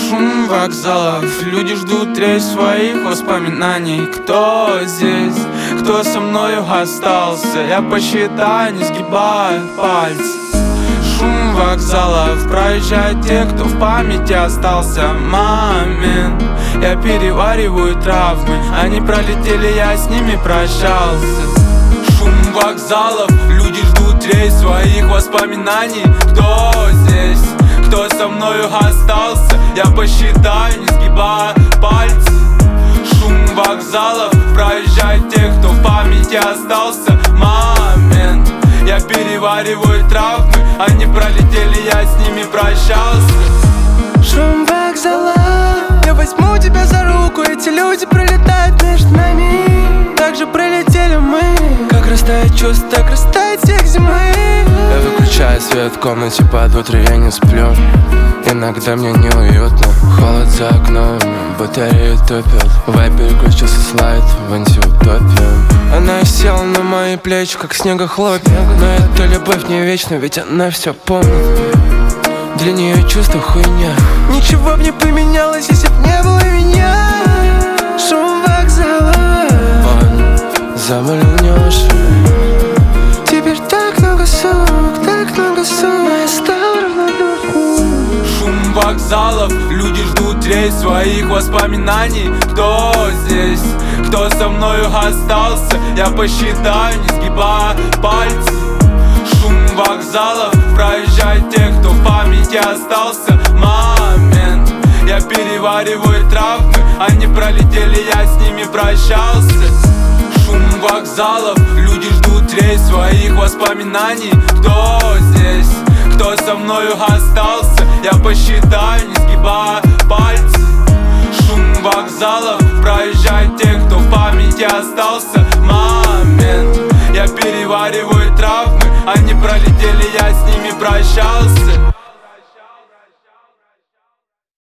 Шум вокзалов, люди ждут рейс своих воспоминаний. Кто здесь, кто со мною остался? Я посчитаю, не сгибая пальцы. Шум вокзалов, проезжают те, кто в памяти остался. Момент, я перевариваю травмы, они пролетели, я с ними прощался. Шум вокзалов, люди ждут рейс своих воспоминаний. Кто здесь, кто со мною остался? Я посчитаю, не сгибая пальцы. Шум вокзалов, проезжают те, кто в памяти остался. Момент, я перевариваю травмы, они пролетели, я с ними прощался. Шум вокзала, я возьму тебя за руку, эти люди пролетают между нами. Так же пролетели мы, как растает чувство, так растает снег зимы. Я выключаю свет в комнате, под утро я не сплю. Иногда мне неуютно, холод за окном, батарея топит. Вайп переключился слайд в антиутопию. Она села на мои плечи, как снегохлопья. Но эта любовь не вечна, ведь она все помнит. Для нее чувство хуйня. Ничего б не поменялось, если б не было меня. Шум вокзала, Он замылил мне уши. теперь так много сумок, но я стал равнодушным. Шум вокзалов, люди ждут рейс своих воспоминаний. Кто здесь, кто со мною остался? Я посчитаю, не сгибая пальцы. Шум вокзалов, проезжают те, кто в памяти остался. Момент, я перевариваю травмы, они пролетели, я с ними прощался. Шум вокзалов, люди ждут рейс своих воспоминаний. Кто здесь, кто со мною остался? Я посчитаю, не сгибая пальцы. Шум вокзалов, проезжают те, кто в памяти остался. Момент, я перевариваю травмы, они пролетели, я с ними прощался.